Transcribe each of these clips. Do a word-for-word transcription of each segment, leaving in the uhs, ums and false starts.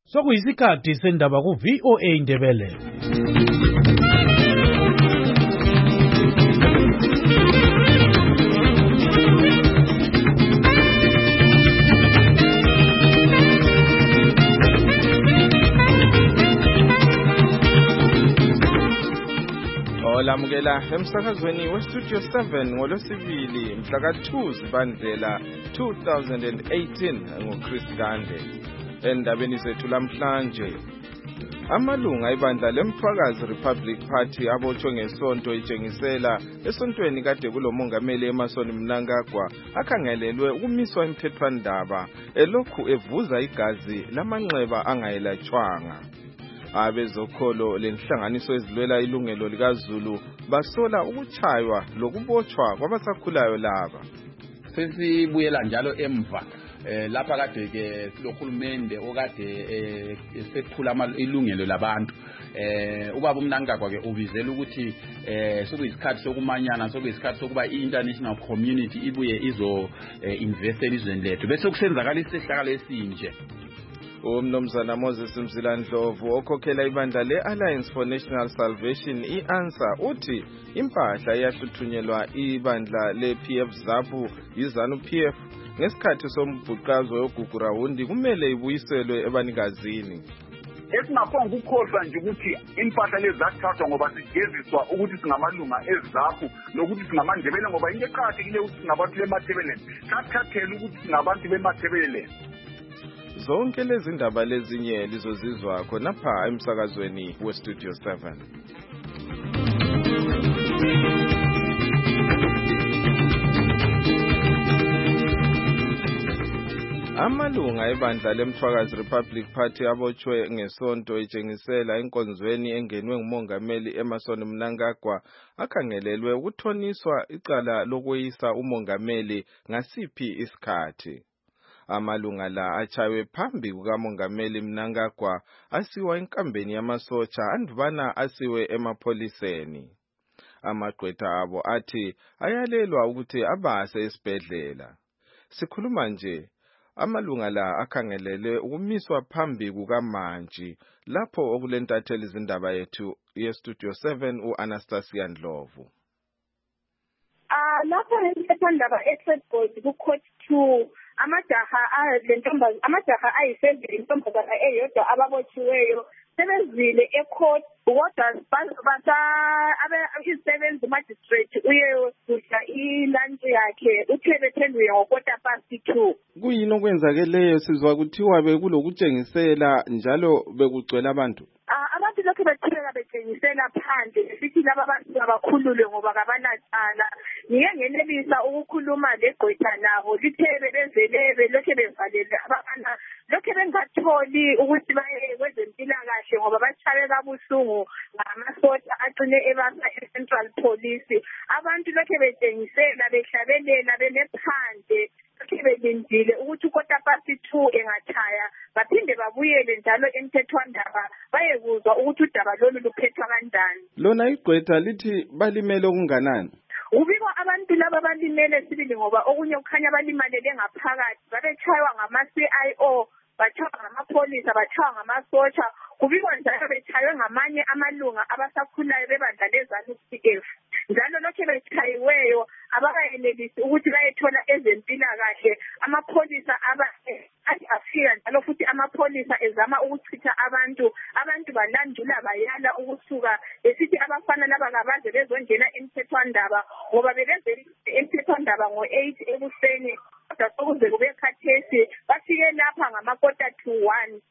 Sokuyisikhathi sendaba ku V O A Indebele. Olamukela emsakazweni westudio seven ngolosibili mhla ka two Zibandlela two thousand eighteen ngoChris Gande. Endabeni zethu lamhlanje, amalunga ebandla leMthwakazi Republic Party abotshwe ngesonto itshengisela esontweni kade kulomongameli Emmerson Mnangagwa akhangelelwe ukumiswa emthethwandaba elokhu evuza igazi lamanxeba angayelatshwanga. Abezokholo lenhlanganiso ezilwela ilungelo likaZulu basola ukuchaywa lokubotshwa kwabasakhulayo laba. Sesibuyela njalo emva eh lapha kade ke silohulumende okade esephula ilungelo labantu eh ubaba uMnangagwa ke ubizela ukuthi eh sokuyisikhathi sokumanyana sokuyisikhathi sokuba i-international community ibuye izo invest elizweni lethu bese kusenzakala isihlakalo esinje. Umnumzana Moses Mzilandlovu okhokhela ibandla le-Alliance for National Salvation i-ANSA uthi impahla iyahluthunelwa ibandla le-P F ZAPU izanu-P F ngesikhathi sombhuqazo yogugurawundi kumele ibuyiselwe ebanikazini. Esingafanga ukukhohlwa nje ukuthi impahla lezi zathathwa ngoba sigeziswa ukuthi singamalunga eZAPU nokuthi singamandebele ngoba into eqakathekile ukuthi singabantu bemathebeleni sathathela ukuthi singabantu bemathebeleni. Zonke lezi ndaba lezinye lizozizwa khonapha emsakazweni westudio seven. Amalunga ebandla leMthwakazi Republic Party abotshwe ngesonto itshengisela enkonzweni engenwe ngumongameli Emmerson Mnangagwa akhangelelwe ukuthoniswa icala lokweyisa umongameli ngasiphi isikhathi. Amalunga la achaywe phambi kukamongameli Mnangagwa asiwa enkambeni yamasotsha andubana asiwe emapholiseni. Amagqwetha abo athi ayalelwa ukuthi abase esibhedlela. Sikhuluma nje, amalunga la akhangelele ukumiswa phambi kukaManji lapho okulentatheli izindaba yethu yestudio seven uAnastasia Ndlovu. Ah lapha ngemphandaba eSetbos ku court two amajaha alentombazi amajaha ayiseven intombazana eyodwa ababotshiweyo sebezile ecourt kodwa basa abe iseventh magistrate uye kudla ilunch yakhe uthe bephenduke ngokota past two. Kuyini okwenzakeleyo sizwa kuthiwa bekulokutshengisela njalo bekugcwele abantu? Abantu lokho betheka betshengisela phandle besithi laba abantu abakhululwe ngoba kabanacala. Ngike ngenelisa ukukhuluma legqwetha labo lithe bezelebe lokho bevalele abafana lokho bengatholi ukuthi baye kwezempilakahle ngoba bachaye kabuhlungu ngamasotsha aqine ebasa eCentral Police. Abantu lokho betshengisela behlabelela benephandle lokho belindile ukuthi ukota past two engathaya baphinde babuyele njalo emthethwandaba bayekuzwa ukuthi udaba lolu luphethwa kanjani. Lona igqwetha lithi balimele okunganani? Ubiko abantu laba balimele sibili ngoba okunye kukhanya balimalele ngaphakathi babechaywa ngama-C I O bachaywa ngamapholisa bachaywa ngamasotsha kubikwa njalo bechaywe ngamanye amalunga abasakhulayo bebandla lezanu-P F njalo lokho bechayiweyo abakayenelisi ukuthi bayethola ezempilakahle. Amapholisa athi afika njalo futhi amapholisa ezama ukuchitha abantu abantu balandula bayala ukusuka besithi abafana laba kabaze bezongena emthethwandaba ngoba bebeze emthethwandaba ngo-eight ekuseni kodwa sokuze kube khathesi bafike lapha ngamakota to one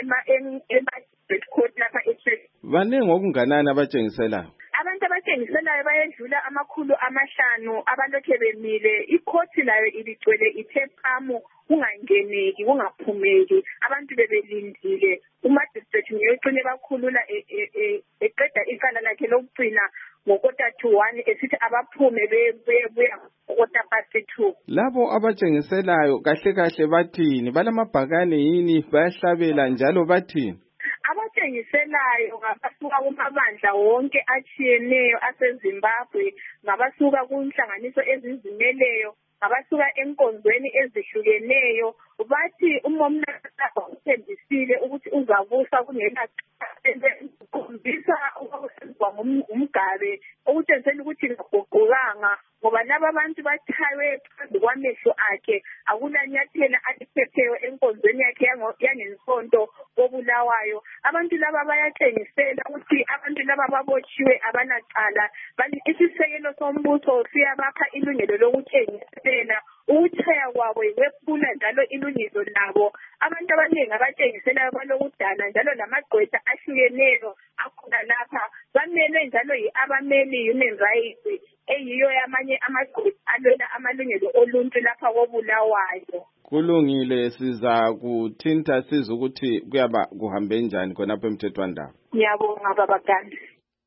ema-court lapha eSheffield. Baningi okunganani abatshengiselayo? Abantu abatshengiselayo bayedlula amakhulu amahlanu abalokhe bemile. Ikhothi layo iligcwele ithephamu kungangeneki kungaphumeki abantu bebelindile. Umagistrate ngiyocine bakhulula eqeda icala lakhe lokugcina ngokota to one esithi abaphume bebuya ngokota past two. Labo abatshengiselayo kahle kahle bathini? Balamabhakane yini? Bayahlabela njalo bathini? Abatshengiselayo ngabasuka kumabandla wonke atshiyeneyo aseZimbabwe ngabasuka kunhlanganiso ezizimeleyo ngabasuka enkonzweni ezihlukeneyo bathi umomnakho uthembisile ukuthi uzabusa kungena ukhombisa ukwenziwa ngumgabe okutshengisela ukuthi kaguqukanga ngoba laba abantu bathaywe phambi kwamehlo akhe akulanyathela aliphetheyo enkonzweni yakhe yangesonto kobulawayo. Abantu laba bayatshengisela ukuthi abantu laba babotshiwe abanacala, isisekelo sombuso siyabapha ilungelo lokuthengisela ukuthaya kwabo ikwephula njalo ilungelo labo. Abantu abaningi abatshengisela balokudana njalo lamagqwetha ahlukeneyo akhona lapha bamele njalo yi-abameli human rights eyiyo yamanye amagqwetha alwela amalungelo oluntu lapha kobulawayo. Kulungile, siza kuthinta siza ukuthi kuyaba kuhambe njani khonapho emthethwandaba. Ngiyabonga baba Gandhi.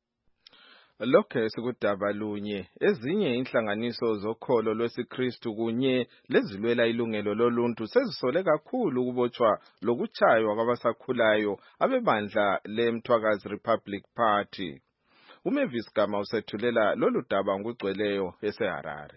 Lokho sikudaba lunye ezinye inhlanganiso zokholo lwesiKristu kunye lezilwela ilungelo loluntu sezisole kakhulu ukubotshwa lokuchaywa kwabasakhulayo abebandla leMthwakazi Republic Party. uMavis Gama usethulela lolu daba ngugcweleyo eseHarare.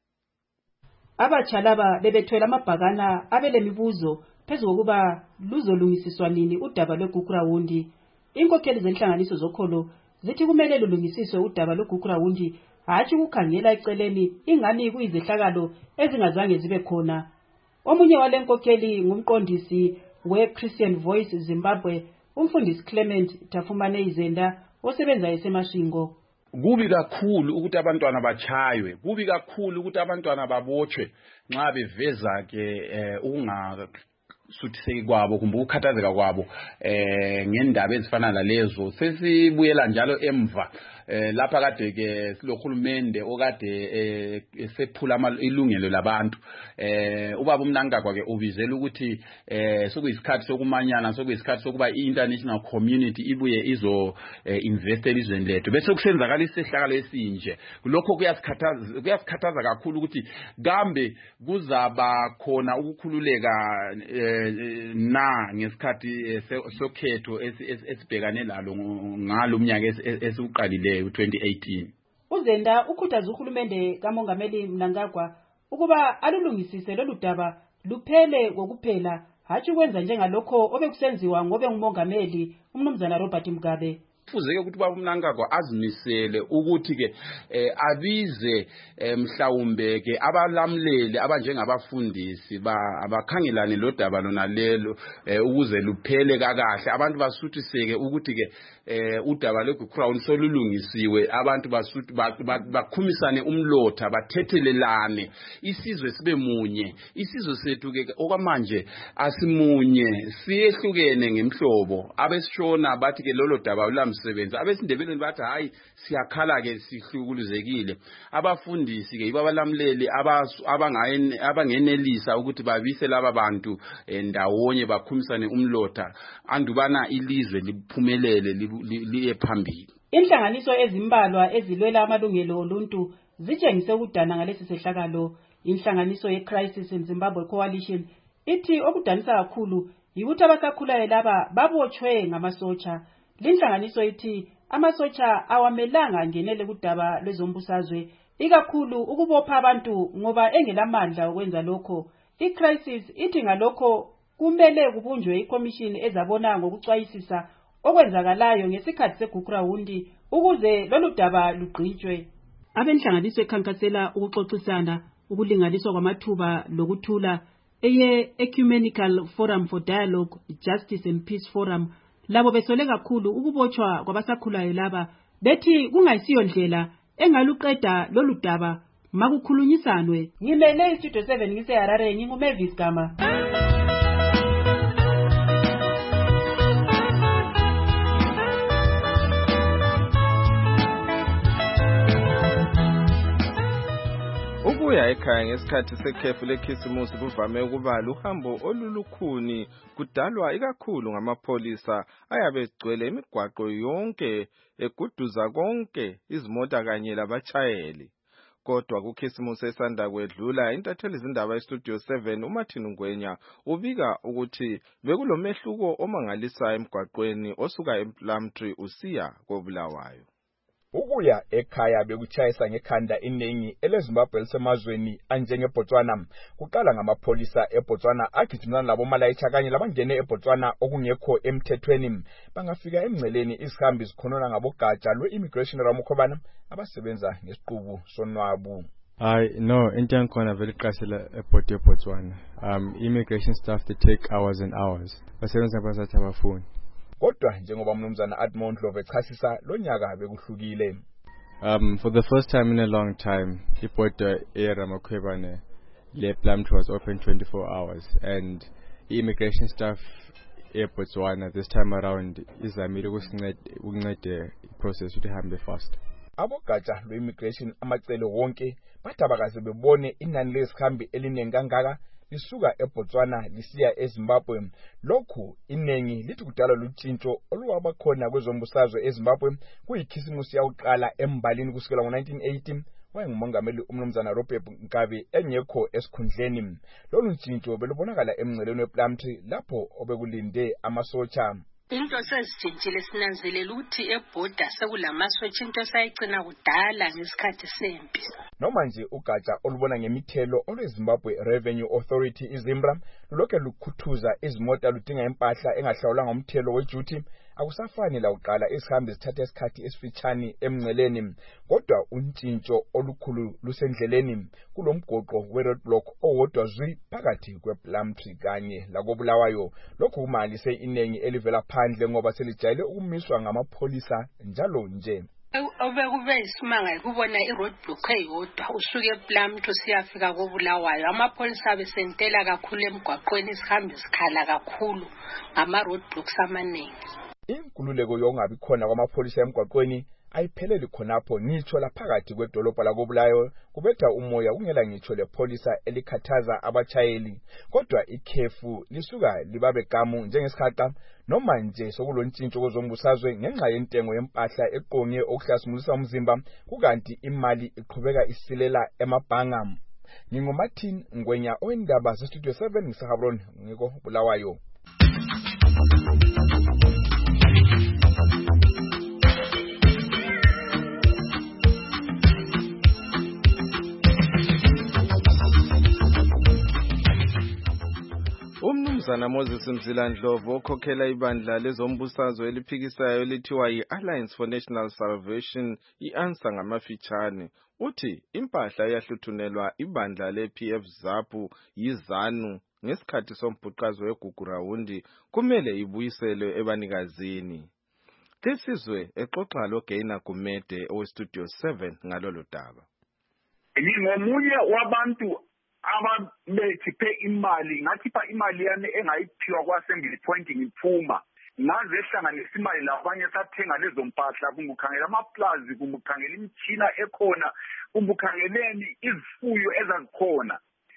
Abatsha laba bebethwele amabhakana abelemibuzo phezu kokuba luzolungisiswa nini udaba lweGugurawundi. Inkokheli zenhlanganiso zokholo zithi kumele lulungisiswe udaba lweGugurawundi hatshi ukukhangela eceleni ingani kuyizehlakalo ezingazange zibe khona. Omunye wale nkokheli ngumqondisi we-Christian Voice Zimbabwe, umfundisi Clement Tafumane Izenda osebenza eseMashingo. Kubi kakhulu ukuthi abantwana bachaywe, kubi kakhulu ukuthi abantwana babotshwe nxa beveza ke unga suthiseki kwabo kumbe ukukhathazeka kwabo eh ngendaba ezifana nalezo. Sesibuyela njalo emva eh lapha kade ke silohulumende okade esephula ilungelo labantu. Eh ubaba uMnangagwa ke ubizela ukuthi eh sokuyisikhathi sokumanyana, sokuyisikhathi sokuba i-international community ibuye izo invest elizweni lethu, bese kusenzakala isihlakalo esinje. Lokho kuyasikhathaza kuyasikhathaza kakhulu ukuthi kambe kuzaba khona ukukhululeka na ngesikhathi sokhetho esibhekane lalo ngalo umnyaka esiuqalileyo twenty eighteen. Uzenda ukhuthaza uhulumende kaMongameli Mnangagwa ukuba alulungisise lolu daba luphele kokuphela hatshi kwenza njengalokho obekusenziwa ngobe ngumongameli umnumzana Robert Mugabe. Kufuzeke ukuthi baba uMnangagwa azimisele ukuthi ke abize mhlawumbe ke abalamleli abanjengabafundisi ba abakhangelane lo daba lona lelo ukuze luphele kakahle, abantu basuthiseke ukuthi ke udaba lweGugurawundi solulungisiwe, abantu basuthi bakhumisane umlotha, bathethelelane, isizwe sibe munye. Isizwe sethu ke okwamanje asimunye, siyehlukene ngemhlobo. Abesishona bathi ke lolo daba ulamsebenzi, abesindebeleni bathi hayi siyakhala ke sihlukuluzekile. Abafundisi ke ibabalamleli abangayene abangenelisa ukuthi babise laba bantu ndawonye bakhumisane umlotha andubana ilizwe liphumelele liye phambili. Inhlanganiso ezimbalwa ezilwela amalungelo oluntu zitshengise ukudana ngalesi sehlakalo. Inhlanganiso ye-Crisis in Zimbabwe Coalition ithi okudanisa kakhulu yikuthi abasakhulayo laba babotshwe ngamasotsha. Linhlanganiso ithi amasotsha awamelanga ngenele kudaba lwezombusazwe, ikakhulu ukubopha abantu ngoba engelamandla okwenza lokho. I-Crisis ithi ngalokho kumele kubunjwe ikomishini ezabona ngokucwayisisa okwenzakalayo ngesikhathi seGugurawundi ukuze lolu daba lugqitshwe. Abenhlanganiso ekhankasela ukuxoxisana, ukulinganiswa kwamathuba lokuthula eye Ecumenical Forum for Dialogue, Justice and Peace Forum labo besole kakhulu ukubotshwa kwabasakhulayo laba, bethi kungayisiyo ndlela engaluqeda lolu daba makukhulunyisanwe. Ngimele iStudio seven ngiseHarare, nginguMavis Gama. Ukuya ekhaya ngesikhathi sekhefu lekhisimusi kuvame ukuba luhambo olulukhuni, kudalwa ikakhulu ngamapholisa ayabe egcwele imigwaqo yonke eguduza konke izimota kanye labachayeli. Kodwa kukhisimusi esanda kwedlula, intatheli izindaba eStudio seven uMartin Ngwenya ubika ukuthi bekulomehluko omangalisayo emgwaqweni osuka ePlumtree usiya koBulawayo. Ukuya ekhaya bekuchayisa ngekhanda iningi eleZimbabwe elisemazweni anjengeBotswana kuqala ngamapholisa eBotswana agijimana labo malayitsha kanye labangene eBotswana okungekho emthethweni bangafika emngceleni isihambi zikhonona ngabogatsha lwe-immigration Ramukhobana abasebenza ngesiqubu sonwabu. I no into yankhona vele iqasela airport eBotswana. Um immigration staff they take hours and hours. Basebenza basathi abafuni. Kodwa njengoba umnumzana Admond Dlovu echasisa lonyaka bekuhlukile. Um for the first time in a long time, iBoda eRamukhobana le Plumtree was open twenty-four hours and the immigration staff eBotswana this time around izamile ukusinceda ukunceda process ukuthi ihambe fast. Abogatsha lwe-immigration amacele wonke batabakaze bebone inani lezihambi eliningi kangaka lisuka eBotswana lisiya eZimbabwe. Lokhu inengi lithi kudala lutshintsho oluwaba khona kwezombusazwe eZimbabwe kuyikhisimusi yakuqala embalini kusukela ngo-nineteen eighty wayengumongameli umnumzana Robert Mugabe engekho esikhundleni. Lolu ntshintsho belubonakala emngceleni wePlumtree lapho obekulinde amasotsha. Into sezitshintshile sinanzelela ukuthi eBoda sekulamasotsha into sayigcina kudala ngesikhathi sempi. Noma nje ugatsha olubona ngemithelo olweZimbabwe Revenue Authority iZimbra lulokhe lukhuthuza izimota ludinga impahla engahlawulanga umthelo weduty akusafani la uqala isihambi sithatha isikhathi esifitshane emngceleni. Kodwa untshintsho olukhulu lusendleleni kulomgoqo we-roadblock owodwa zwi phakathi kwePlumtree kanye lakobulawayo. Lokhu kumalise inengi elivela phandle ngoba selijayele ukumiswa ngamapholisa njalo nje. Obekube isimanga ukubona i-roadblock eyodwa usuke ePlumtree siyafika kobulawayo. Amapholisa besentela kakhulu emgwaqweni isihambi sikhala kakhulu ngama-roadblocks amaningi. Inkululeko yongabi khona kwamapholisa emgwaqweni ayipheleli khonapho ngitsho laphakathi kwedolobha lakobulawayo kubetha umoya kungela ngitsho lepholisa elikhathaza abachayeli. Kodwa ikhefu lisuka libabe gamu njengesikhaqa noma nje sokulontshintsho kwezombusazwe ngenxa yentengo yempahla eqonge okuhlasimulisa umzimba kukanti imali iqhubeka isilela emabhanga. NginguMartin Ngwenya oindaba zestudio seven ngisahabron ngiko Bulawayo. Umnumzana Moses Mzila Ndlovu okhokhela ibandla lezombusazwe eliphikisayo elithiwa yi-Alliance for National Salvation i-ANSA ngamafitshane uthi impahla eyahluthunelwa ibandla le-P F ZAPU yiZANU ngesikhathi sombhuqazo weGugurawundi kumele ibuyiselwe ebanikazini. Lesizwe exoxa loGaina Gumede owestudio seven ngalolu daba. Ngingomunye wabantu ababekhiphe imali ngakhipha imali yami engayiphiwa kwaSembly Point ngiphuma ngaze ehlanganisa imali labanye sathenga lezo mpahla kungukhangela amaplazi kungukhangela imtshina ekhona kungukhangeleni izifuyo ezazikhona.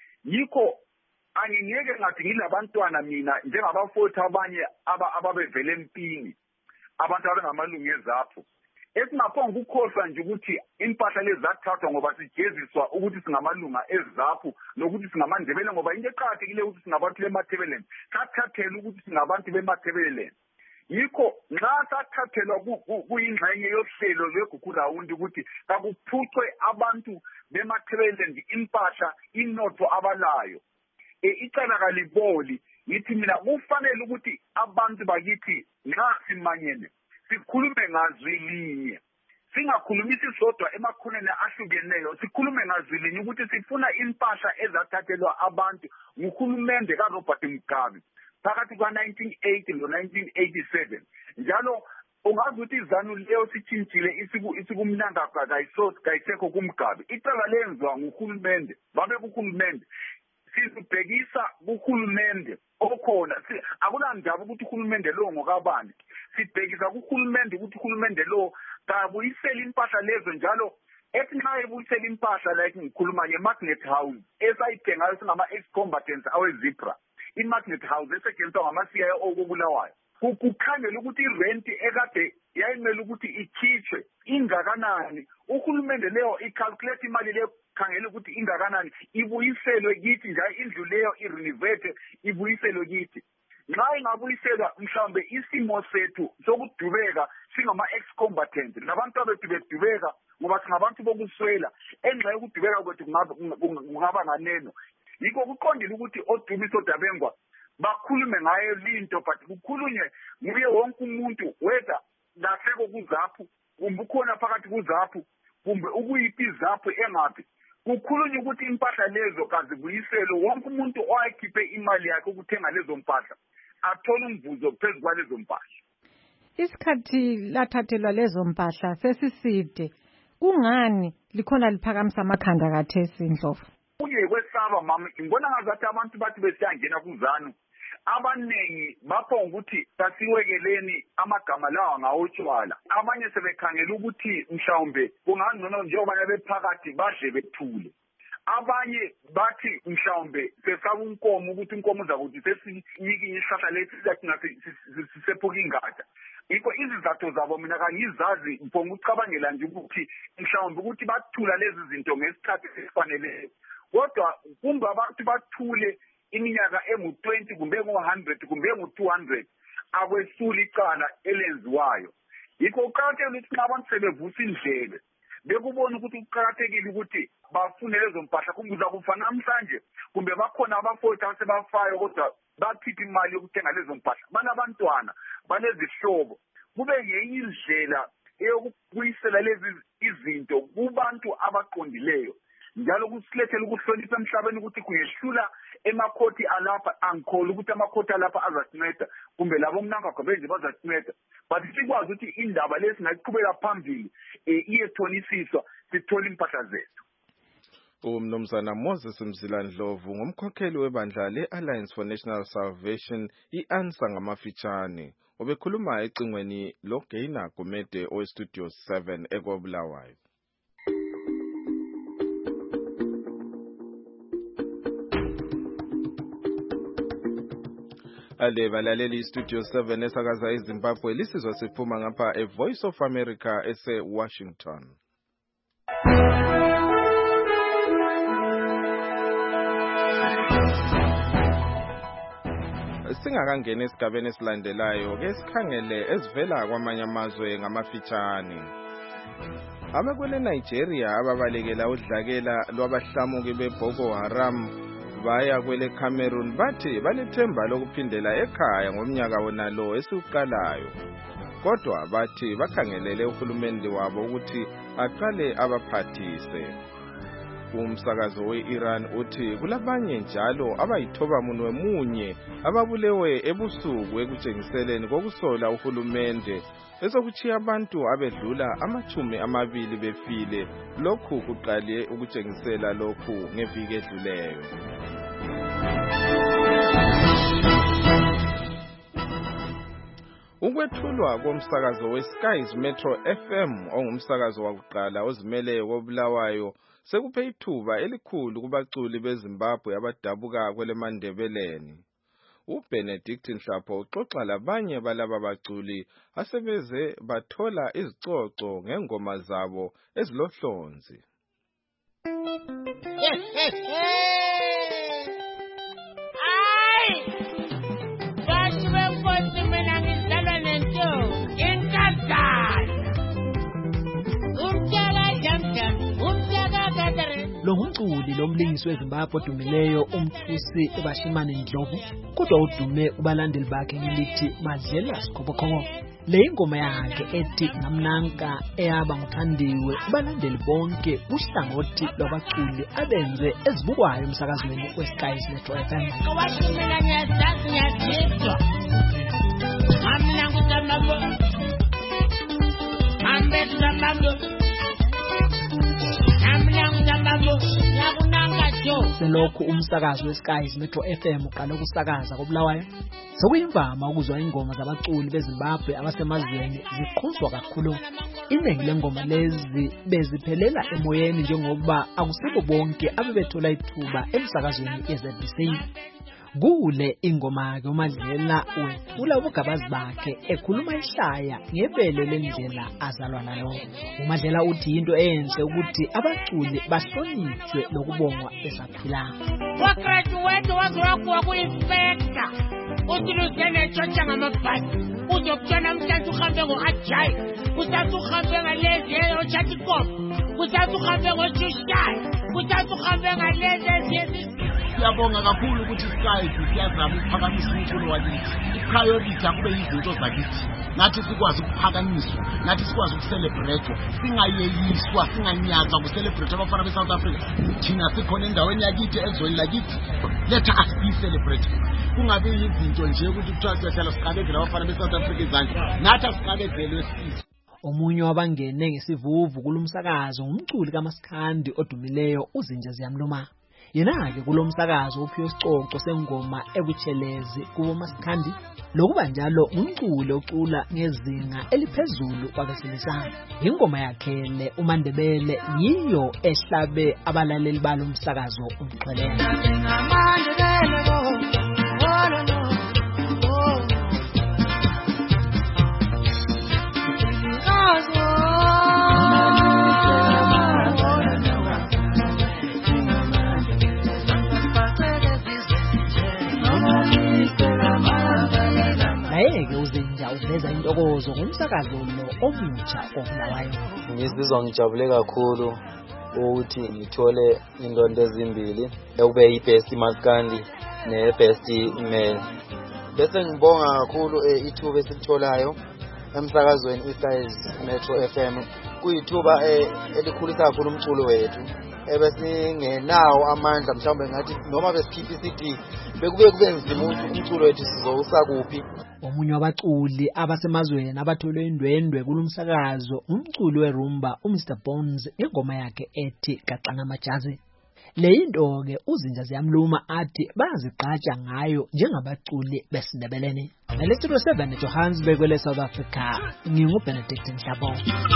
Yikho angingeke ngathi ngilabantwana mina njengabafowethu abanye ababevele empini abantu abangamalungu eZAPU esingaphonga ukukhohlwa nje ukuthi impahla lezi zathathwa ngoba sijeziswa ukuthi singamalunga eZAPU nokuthi singamandebele ngoba into eqhakathekile ukuthi singabantu bemathebeleni sathathela ukuthi singabantu bemathebeleni. Yikho nxa sathathelwa kuyingxenye yohlelo lweGugurawundi ukuthi kakuphucwe abantu bemathebeleni impahla inotho abalayo. Icala kaliboli yithi mina kufanele ukuthi abantu bakithi nxa simanyene sikhulume ngazwi linye singakhulumisi sodwa emakhoneni ahlukeneyo sikhulume ngazwi linye ukuthi sifuna impahla ezathathelwa abantu nguhulumende kaRobert Mugabe phakathi kwa-nineteen eighty no-nineteen eighty-seven njalo ungazi ukuthi iZANU leyo sitshintshile isikumnangagwa kayisekho kuMugabe. Icala lenziwa nguhulumende babe kuhulumende sizibhekisa kuhulumende okhona akunandaba ukuthi uhulumende lo ngokabani sibhekisa kuhulumende ukuthi uhulumende lo kabuyisela impahla lezo njalo ethi nxa ebuyisela impahla like ngikhuluma nge-Magnet House esayithengayo singama ex-combatants aweZipra i-Magnet House esetshenziswa ngama-C I A okubulawayo kukhangela ukuthi irenti ekade yayimele ukuthi ikhitshwe ingakanani. Uhulumende leyo icalculate imali leyo khangela ukuthi ingakanani ibuyiselwe kithi njalo indlu leyo irenovate ibuyiselwe kithi. nxa ingabuyiselwa mhlawumbe isimo sethu sokudubeka singama-ex-combatant nabantu abethu bedubeka ngoba singabantu bokuswela enxa yokudubeka kwethu kungaba nganeno. Yikho kuqondile ukuthi oDumiso Dabengwa bakhulume ngayo linto but kukhulunywe nguye wonke umuntu whether lahleko kuzaphu kumbe ukhona phakathi kuzaphu kumbe ukuyiphi izaphu engaphi. Kukhulunywa ukuthi impahla lezo kazibuyiselo wonke umuntu owayikhiphe imali yakhe ukuthenga lezo mpahla athola umvuzo phezu kwalezo mpahla. Isikhathi lathathelwa lezo mpahla sesiside kungani likhona liphakamisa amakhanda kathesi Ndlovu? Kuye kwesaba mama ngibona ngazathi abantu bathi besiyangena kuzanu abanengi bapho ukuthi sasiwekeleni amagama lawa ngawotshwala abanye sebekhangela ukuthi mhlawumbe kungangcono njengoba bephakathi badle bethule abanye bathi mhlawumbe sesaba unkomo ukuthi inkomo zakuthi sesinike isihlahla lethi sizathi sisephuka ingada. Yikho izizathu zabo mina kangizazi mphongo ucabangela nje ukuthi mhlawumbe ukuthi bathula lezi zinto ngesikhathi esifaneleyo kodwa kumbe abantu bathule iminyaka engu twenty kumbe engu one hundred kumbe engu two hundred akwesula icala elenziwayo. Yikho uqakathekile ukuthi abantu sebevusa indlebe bekubona ukuthi uqakathekile ukuthi bafune lezo mpahla kumbuza kufa namhlanje kumbe bakhona abafowethu asebafayo kodwa bakhipha imali yokuthenga lezo mpahla banabantwana banezihlobo kube ngenye indlela eyokubuyisela lezi izinto kubantu abaqondileyo njalo kusilethela ukuhlonipha emhlabeni ukuthi kuyehlula emakhoti alapha angikholwa ukuthi amakhoti alapha azasinceda kumbe labo mnankakho benje bazasinceda but sikwazi ukuthi indaba lesi ngayiqhubela phambili iyethonisiswa sithola impahla zethu. Umnumzana Moses Mzila Ndlovu ngumkhokheli webandla le-Alliance for National Salvation i-ANSA ngamafitshane obekhuluma ecingweni loGeina Gumede owestudio seven eKobulawayo. Ale balaleli studio seven esakaza eZimbabwe lisizwa siphuma ngapha eVoice of America ese Washington. Singakangena esigabeni esilandelayo ke sikhangele ezivela kwamanye amazwe ngamafitshane. Abakwele Nigeria ababalekela udlakela lwabahlamuki beBoko Haram baya kwele Cameroon bathi balethemba lokuphindela ekhaya ngomnyaka wonalo esiqalayo. Kodwa bathi bakhangelele uhulumende wabo ukuthi aqale abaphathise. Umsakazo we-Iran uthi kulabanye njalo abayithoba munwe munye ababulewe ebusuku ekutshengiseleni kokusola uhulumende esokuchiya abantu abedlula amachumi amabili befile lokhu kuqale ukutshengisela lokhu ngeviki edluleyo. Ukwethulwa komsakazo weSky's Metro F M ongumsakazo wakuqala ozimele koBulawayo sekuphe ithuba elikhulu kubaculi beZimbabwe abadabuka kweleMandebeleni. uBenedict Nhlapho uxoxa labanye balaba baculi asebeze bathola izicoco ngengoma zabo ezilohlonzi. Ay! Bathi benkosi mina ngidlala nento enkazana. Umtshaka jamjam, umtshaka kadare. Lo ngumculi lomlingisi weZimbabwe odumileyo umthusi eBashimane Ndlovu kodwa udume kubalandeli bakhe ngelithi Madlela Sikhobokhongo. Le ingoma yakhe ethi Namnanka eyaba nguthandiwe kubalandeli bonke uhlangothi lwabaculi abenze ezibukwayo emsakazweni weSky's Metro F M. Kwashimela nyazazi nyazizwa. Amnanku tamabo. Ambe tamabo. Selokhu umsakazo weSky's Metro F M uqala ukusakaza koBulawayo sekuyimvama ukuzwa ingoma zabaculi beZimbabwe abasemazweni ziqhuzwa kakhulu. Iningi lengoma lezi beziphelela emoyeni njengoba akusibo bonke abebethola ithuba emsakazweni yeZ B C. Kule ingoma ke uMadlela wethula ubugabazi bakhe ekhuluma ihlaya ngebele lendlela azalwa nayo. uMadlela uthi into enhle ukuthi abaculi bahlonitshwe lokubongwa esaphila. Wa graduate wa kuinspector. uthi lusene tshotha ngamabhasi uzokutshona mhlanze uhambe ngo-ajayi kusasa uhambe ngalezi othatha ikopo kusasa uhambe ngojushaya kusasa uhambe ngalezi eziye. Siyabonga kakhulu ukuthi Sky siyazama ukuphakamisa umculo wakithi. Priority akube izinto zakithi. Nathi sikwazi ukuphakamiswa, nathi sikwazi ukucelebrate, singayeyiswa, singanyazwa ukucelebrate abafana beSouth Africa. Thina sikhona endaweni yakithi ezweni lakithi. Let us be celebrate. Kungabe izinto nje ukuthi kuthiwa siyahlala siqabezela abafana beSouth Africa izandla. Nathi asiqabezelwe sisi. Omunye wabangene ngesivuvu kulomsakazo umculi kaMasikhandi odumileyo uZinja Ziyamluma. Yena-ke kulomsakazo uphiwe isicoco sengoma ebutshelezi kubo Masikhandi lokuba njalo umculi ocula ngezinga eliphezulu kwabesilisa. Ingoma yakhe le uMandebele yiyo ehlabe abalaleli balo msakazo umxhelele. Ayeke uZinja uveza intokozo ngomsakazo lo omutsha oBulawayo. Ngizizwa ngijabule kakhulu ukuthi ngithole indondo ezimbili ekube yi-Best Maskandi ne-Best Man. Bese ngibonga kakhulu ithuba esilitholayo emsakazweni iSky's Metro F M. Kuyithuba elikhulisa kakhulu umculo wethu. Ebesingenawo amandla mhlawumbe ngathi noma besikhipha I C D bekube kube nzima umculo wethu sizowusa kuphi. Omunye wabaculi abasemazweni abatholwe indwendwe kulomsakazo umculi werumba uMister Bones ingoma yakhe ethi Gaxana Majazi. Le into ke uZinja Ziyamluma athi bazigqatsha ngayo njengabaculi besindebeleni. Nalesitulo seven eJohannesburg kwele South Africa nginguBenedict Mhlabo.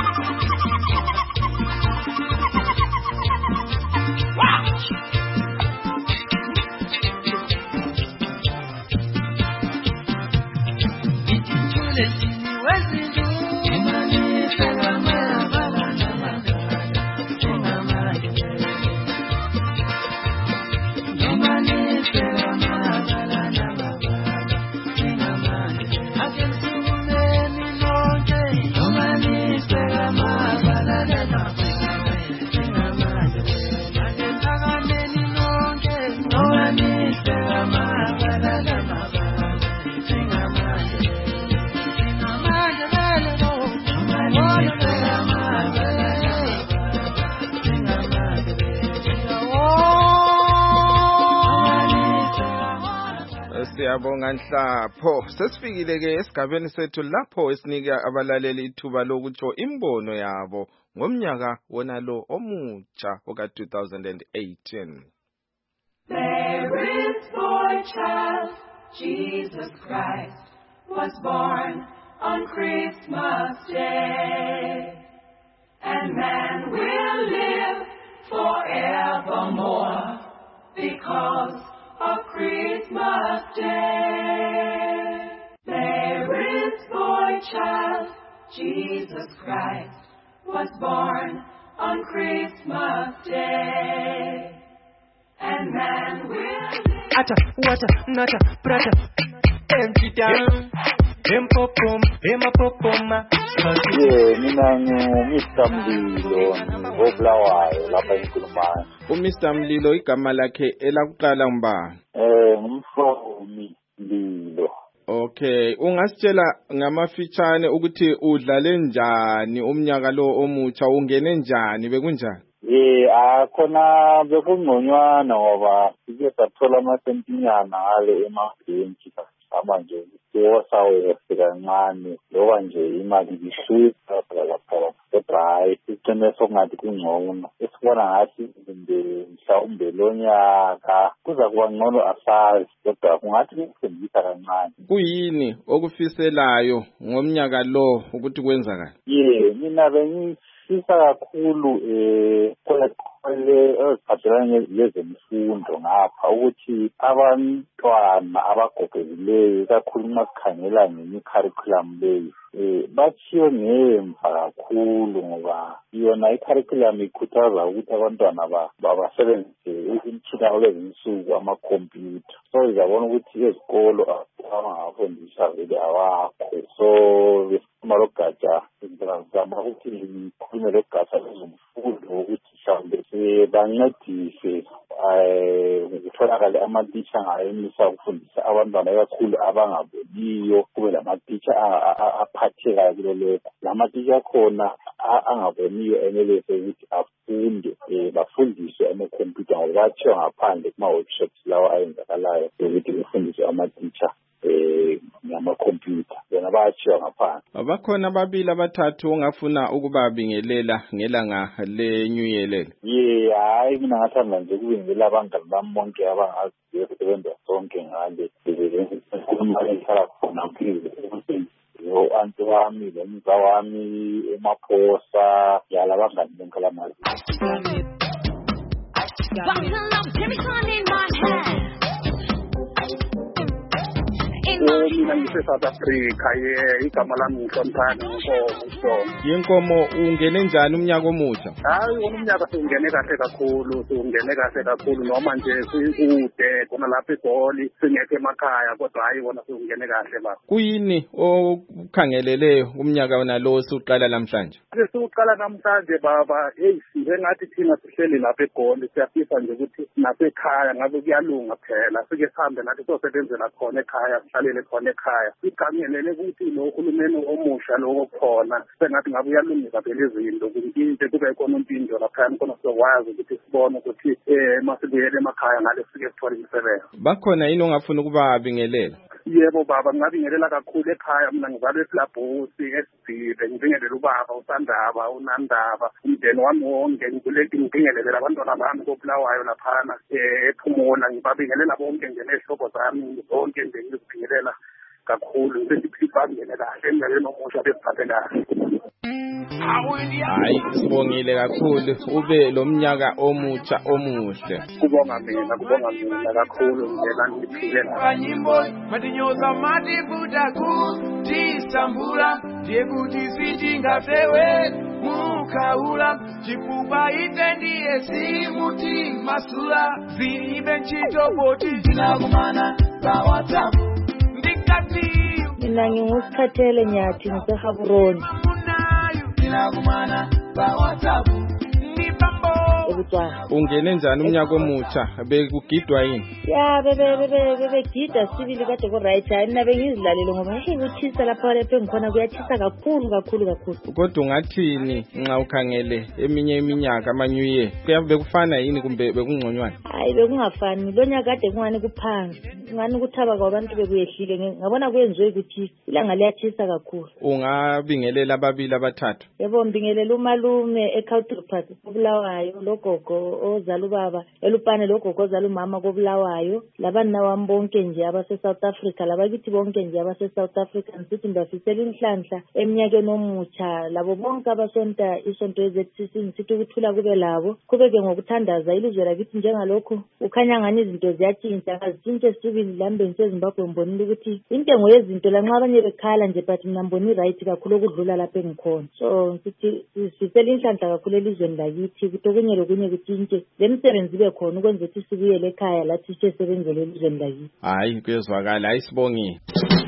Siyabonga Nhlapho. Sesifikile ke esigabeni sethu lapho esinika abalaleli ithuba lokutsho imbono yabo ngomnyaka wona lo omutsha oka two thousand eighteen. There is for a child, Jesus Christ was born on Christmas Day, and man will live forevermore because of Christmas Day. There is for a child, Jesus Christ was born on Christmas Day, and man will live. Ata, wata, nata, prata, empty down, empopom, emapopoma. Yeah, mina ngu-Mister Mlilo ngoBulawayo lapha eNkulumane. uMister Mlilo igama lakhe elakuqala ngubani? Eh, ngumfomi Mlilo. Okay, ungasitshela ngamafitshane ukuthi udlale njani umnyaka lo omutsha, ungene njani, bekunjani? Eh, akhona bekungconywana ngoba sike sathola amasentinyana ngale emabhenki manje siwosawe kancane loba nje imali ishutha lapha kodwa isiceme sokungathi kungcono esibona ngathi nje mhlawumbe lonyaka kuza kuba ngcono asazi kodwa kungathi kusebenzisa kancane. Kuyini okufiselayo ngomnyaka lo ukuthi kwenzakala? Yeah, mina bengifisa kakhulu eh kwele eziphathelane lezemfundo ngapha ukuthi abantwana abagogekileyo kakhulu uma sikhangela ngemi curriculum leyo eh bathiyo ngemva kakhulu ngoba yona i-curriculum ikhuthaza ukuthi abantwana babasebenzise imitshina olezinsuku amakhompyutha. So izabona ukuthi ezikolo abangafundisa vele awakho. So besifuna logatsha ngizama ukuthi ngikhulume logatsha lezemfundo ukuthi mhlawumbe bancedise ukutholakala amatitsha ngayenisa ukufundisa abantwana kakhulu abangaboniyo, kube lamatitsha aphathekayo kulo lokho. Lamatitsha akhona angaboniyo enelise ukuthi afunde bafundiswe amakhompyutha ngoba bathiwa ngaphandle kuma-workshops lawa ayenzakalayo ukuthi befundiswe amatitsha eh ngamakhompyutha yona bayashiya ngaphandle. Bakhona ababili abathathu ongafuna ukubabingelela ngelanga le New Year lelo. Ye hayi mina ngathanda nje ukubingelela abangani bami bonke abangaziyo sebenza sonke ngale ukukhuluma ehlala khona mphile yo anti wami lomza wami eMaphosa yala abangani bonke lamazi. Mina ngise South Africa ye igama lami ngihloniphana ngenkomo. Yenkomo ungene njani umnyaka omusha? Hayi wona umnyaka singene kahle kakhulu, singene kahle kakhulu noma nje sikude khona lapha eGoli singekho emakhaya kodwa hayi wona singene kahle ba. Kuyini okukhangelele umnyaka wona lo usuqala namhlanje? Sesiqala namhlanje baba, hey sibe ngathi thina sihleli lapha eGoli siyafisa nje ukuthi nasekhaya ngabe kuyalunga phela sike sihambe nathi sosebenzela khona ekhaya sihlale khona ekhaya. Sigangelele ukuthi lo uhulumeni omusha lo khona sengathi ngabe uyalungisa phela izinto ukuthi kube khona impinjo lapha khona sokwazi ukuthi sibone ukuthi eh masibuyele emakhaya ngale sike sithola imisebenzi. Bakhona yini ongafuna ukubabingelela? Yebo baba, ngabingelela kakhulu ekhaya. Mina ngizalwe eSilabhosi eSidzibe, ngibingelela ubaba uSandaba uNandaba umndeni wami wonke, ngibingelele abantwana bami koBulawayo laphana ePhumula, ngibabingelela bonke nje nezihlobo zami zonke nje ngizibingelela kakhulu. Ngisiphiphangele kahle emnyakeni omusha besiphathe kahle. Hayi sibongile kakhulu ube lo mnyaka omutsha omuhle. Kubonga mina, kubonga mina kakhulu ngena ngiphile la. Nyimbo madinyoza madibuda ku tisambula diebuti sitinga sewe mukaula chipupa itendi esimuti masula ziri benchito boti dinakumana la WhatsApp ndikati. Mina nginguSikhathele Nyathi ngiseHaburoni. Dinakumana la WhatsApp ndipambo. Ungene njani umnyaka omutsha bekugidwa yini? Ya bebe bebe bebe gida sibili kade ko right hayi mina bengizilalele ngoba hey ukuthisa lapha lapha engikhona kuyathisa kakhulu kakhulu kakhulu. Kodwa ungathini nxa ukhangele eminye iminyaka ama New Year kuyabe kufana yini kumbe bekungconywana? Hayi bekungafani lo nyaka kade kungani kuphansi ngani ukuthaba kwabantu bekuyehlile ngabona kuyenziwe ukuthi ilanga liyathisa kakhulu. Ungabingelela ababili abathathu? Yebo ngibingelela umalume eCountry koBulawayo logogo ozala ubaba elupane logogo ozala umama koBulawayo labana wami bonke nje abase South Africa labakithi bonke nje abase South Africa ngithi ngibafisela inhlanhla eminyakeni omutsha labo bonke abasonta isonto eZ C C ngithi ukuthula kube labo kubeke ngokuthandaza ilizwe lakithi njengalokho ukhanya ngani izinto ziyatshintsha azitshintshe sibili lambeni seZimbabwe ngibonile ukuthi intengo yezinto lanxa abanye bekhala nje but mina ngiboni right kakhulu ukudlula lapha engikhona. So ngithi sifisela inhlanhla kakhulu elizweni lakithi ukuthi okunye lokunye kutshintshe lemsebenzi ibe khona ukwenza ukuthi sibuyele ekhaya lathi sisebenzele elizweni lakithi. Hayi kuyezwakala ayisibongile.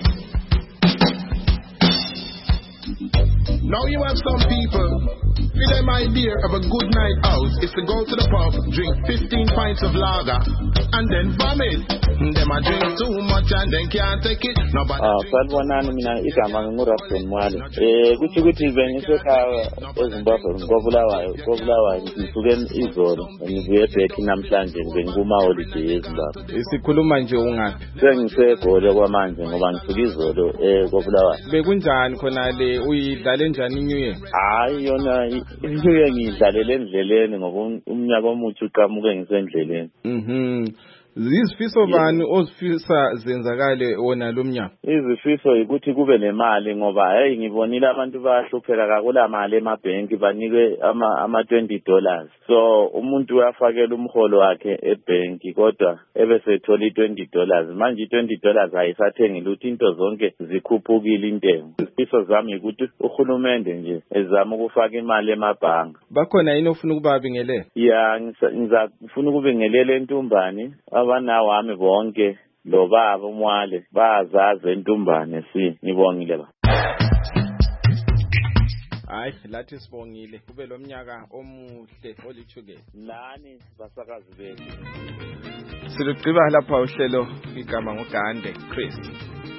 Now you have some people, for them idea of a good night out is to go to the pub, drink fifteen pints of lager, and then vomit. Them a drink too much and then can't take it. Nobody ah, salwanani mina igama nginguraston Mwale. Eh kuthi ukuthi bengisekhaya eZimbabwe ngoBulawayo, ngoBulawayo ngisuke izolo, ngibuye back namhlanje ngikuma holiday eZimbabwe. Isikhuluma nje ungaphi? Sengisegoli kwamanje ngoba ngisuke izolo eh ngoBulawayo. Bekunjani khona le uyidlale njani New Year? Hayi yona New Year ngidlalele endleleni ngoba umnyaka omutsha uqhamuke ngisendleleni. Mhm. Zizifiso bani ozifisa zenzakale wona lo mnyaka? Izifiso ukuthi kube nemali ngoba hey ngibonile abantu bayahlupheka kakula mali emabhenki banikwe ama ama twenty dollars. So umuntu uyafakela umholo wakhe ebhenki kodwa ebese ethola twenty dollars. Manje twenty dollars ayisathengi lutho into zonke zikhuphukile intengo. Izifiso zami ukuthi uhulumende nje ezama ukufaka imali emabhanka. Bakhona yini ofuna ukubabingelela? Ya ngiza ngifuna ukubingelela entumbani abana wami bonke lo baba umwale bazaze entumbane si ngibongile ba. Hayi lathi sibongile kube lo mnyaka omuhle olithukile. Nani basakazi bethu. Silugciba lapha uhlelo igama ngoGande Chris.